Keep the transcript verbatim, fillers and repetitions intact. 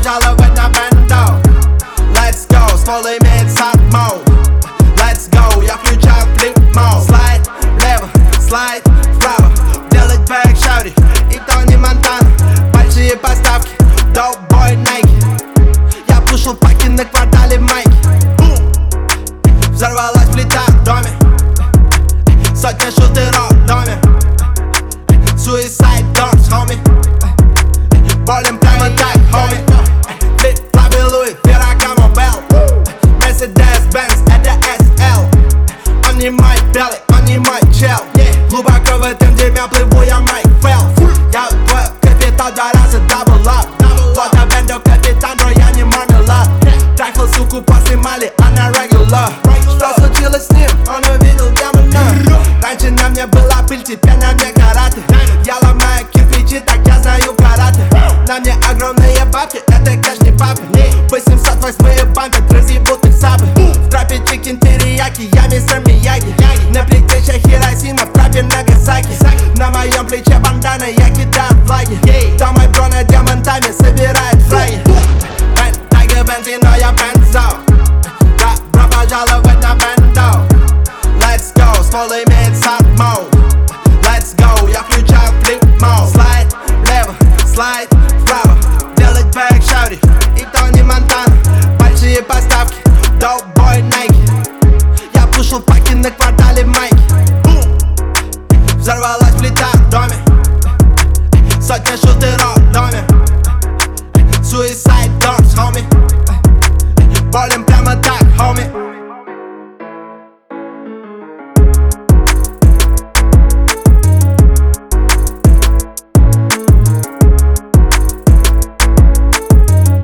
пожаловать на бендо. Let's go, ствол имеет hard mode. Let's go, я включаю flip mode. Слайд влево, слайд вправо, делать бэк, шаури и Тони Монтана. Большие поставки, dope boy Nike. Я пушу паки на квартале майки. Взорвалась плита в доме, сотня шутеров в доме. Suicide doors, homie. Болим прямо так, homie. Флип-флапы Луи, Ferragamo Bell. Mercedes-Benz, это эс эл. Он не мой белый, он не мой чел. Глубоко в этом дерьме плыву я, Майк Фелпс. Я твой капитан, два раза double up. Фото бендо, капитан, бро, я не мармелад. Трахал суку после Мали, она regular. Что случилось с ним? Он увидел демона. Раньше на мне была пыль, теперь на мне карате. Я ломаю кирпичи, так я знаю карате. На мне огромные бабки, это кэш не папы. восемьсот восьмые бампят, разъебут их сабы. В трапе чикен терияки, я мистер Мияги. На плите Хиросима, в трапе Нагасаки. На моем плече бандана, я кидаю флаги. Там мой бро над диамантами собирает флаги. Бен, тайга, бензино, я бензо. Добро пожаловать на бендо. Let's go, ствол имеет hard mode. Let's go, я включаю flip mode. Слайд влево, слайд вправо, делать бэк, шаури и Тони Монтана. Большие поставки, dope boy Nike. Я пушу паки на квартале майки. Взорвалась плита в доме, сотня шутеров в доме. Suicide